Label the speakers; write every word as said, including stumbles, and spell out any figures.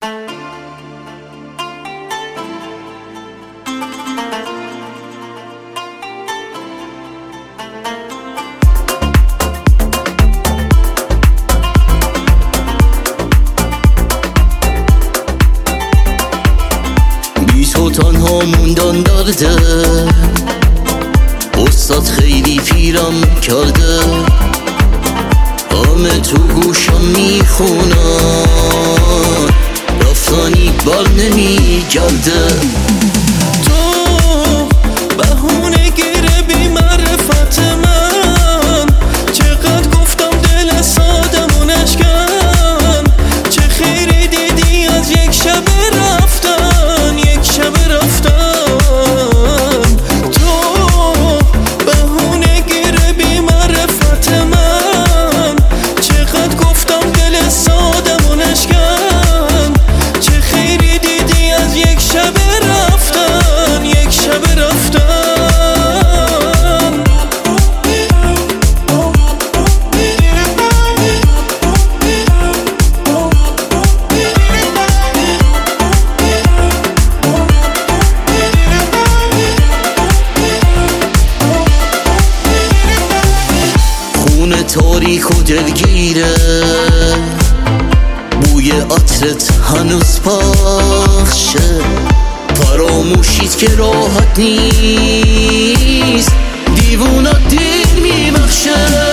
Speaker 1: تو تنها موندن درده، استاد خیلی پیرم کرده، همه تو گوشم میخونن، رفتنی بر نمیگرده.
Speaker 2: تو بهونه گیره بی معرفت من، چقدر گفتم دل سادمون اشکن، چه خیری دیدی از یک شب رفتن، یک شب رفتن. تو بهونه گیره بی معرفت من، چقدر گفتم دل سادمون اشکن، چه خیری دیدی از یک شب رفتن، یک شب رفتن.
Speaker 1: خونه تاریک و دلگیره، بوی عطرت هنوز پخشه، فراموشیت که راحت نیست، دیوونت دل میبخشه.